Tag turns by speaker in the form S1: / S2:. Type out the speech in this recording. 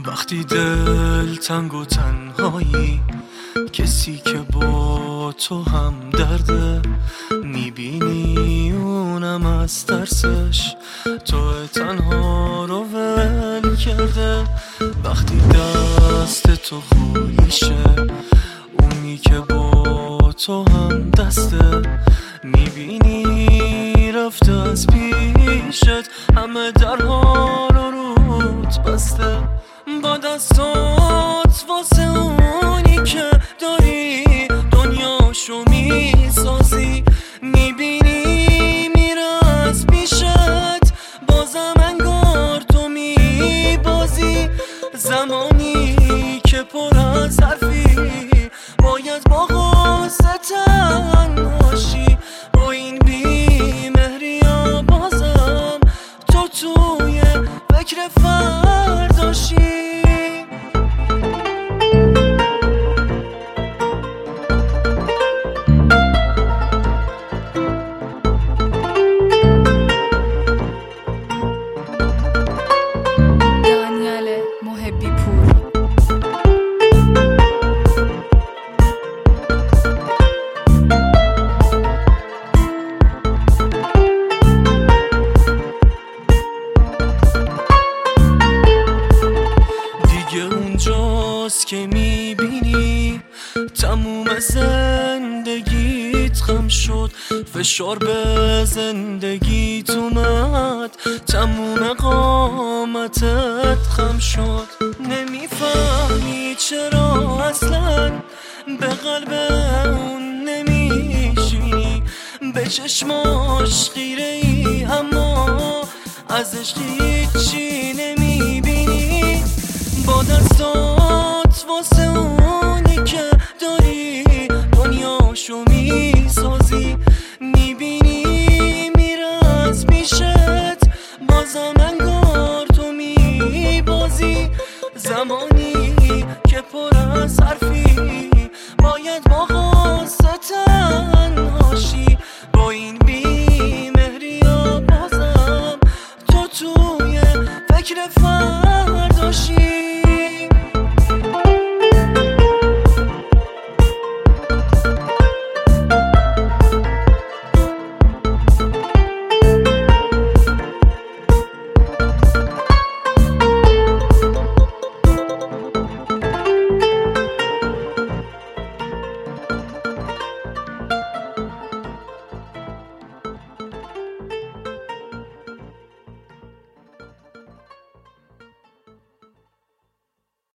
S1: وقتی دل تنگ و تنهایی، کسی که با تو هم درده، میبینی اونم از ترسش تو تنها رو ول کرده. وقتی دست تو خالیشه، اونی که با تو هم دسته، میبینی رفته از پیشت، همه درها رو روت بسته. با دستات واسه اونی که داری دنیاشو میسازی، میبینی میره از پیشت، بازم انگار تو میبازی. زمانی که پر از حرفی، باید با غصه تنهاشی. با این بیمهری ها بازم تو توی فکر فرداشی. اونجاست که میبینی تموم زندگیت خم شد، فشار به زندگیت اومد، تموم قامتت خم شد. نمیفهمی چرا اصلا به قلب اون نمیشینی، به چشماش خیره ای اما ازش هیچی نمیبینی. با دستات واسه اونی که داری دنیاشو میسازی، میبینی میره از پیشت، بازم انگار تو میبازی. زمانی که پر از حرفی، باید با غصه تنهاشی. با این بیمهری ها بازم تو توی فکر فرداشی.